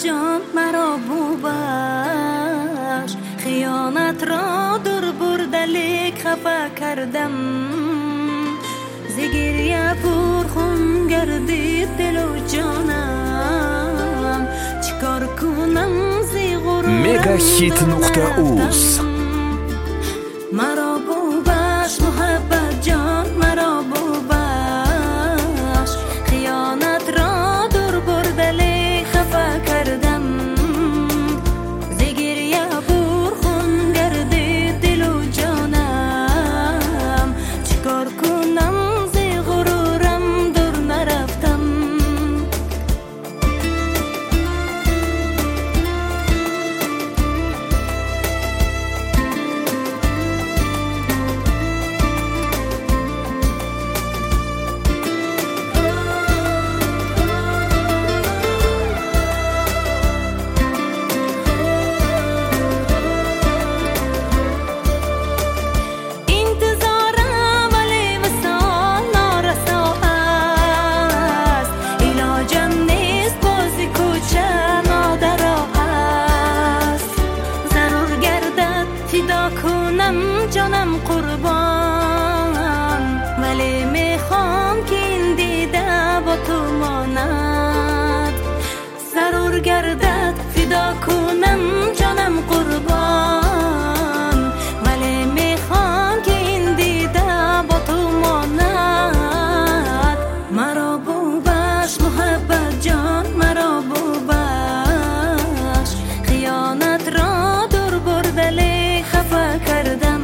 جان مرا بوبش خیانت را دور بردلیک خفه کردم زگریه پر خون گردید دل و جانم چیکار کنم زی غرورم Megahit.uz مرا بوبش محبت جان مرا بوبش خیانت را دور بردلی خفه کردم زگریه پر خون گردید دل و جانم چیکار کنم زی غرورم دور نرفتم جانم قربان ولی میخوام که این دیده با تو ماند ضرور گردد فدا کنم جانم قربان ولی میخوام که این دیده با تو ماند مرا بوبش محبت جان مرا بوبش خیانت را دور بردلی خفه کردم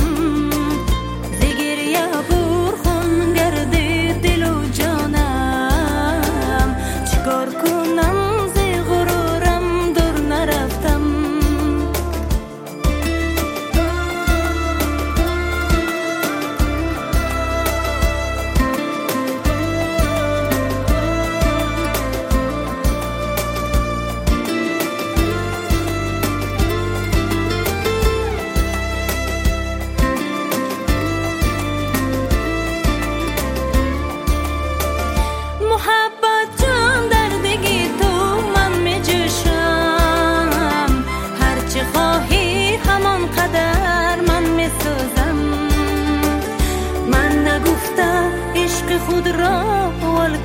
خود را ول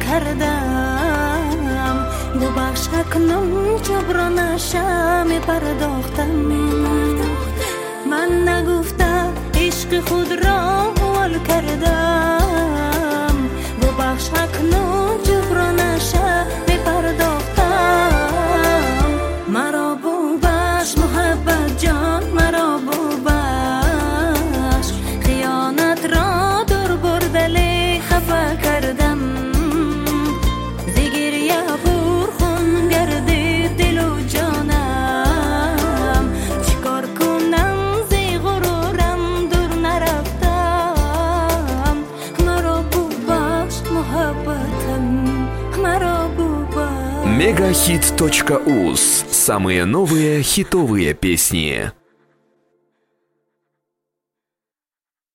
کردم ببخش اکنون جبرانش می پرداختم من نگفتم عشق خود را ول کردم ببخش اکنون جبرانش می پرداختم مرا بوبش محبت جان مرا بوبش خیانت را دور بردلی خفه کردم زگریه پر خون گردید دل و جانم چیکار کنم زی غرورم دور نرفتم مرا بوبش محبتم مرا بوبش Megahit.uz. Самые новые хитовые песни.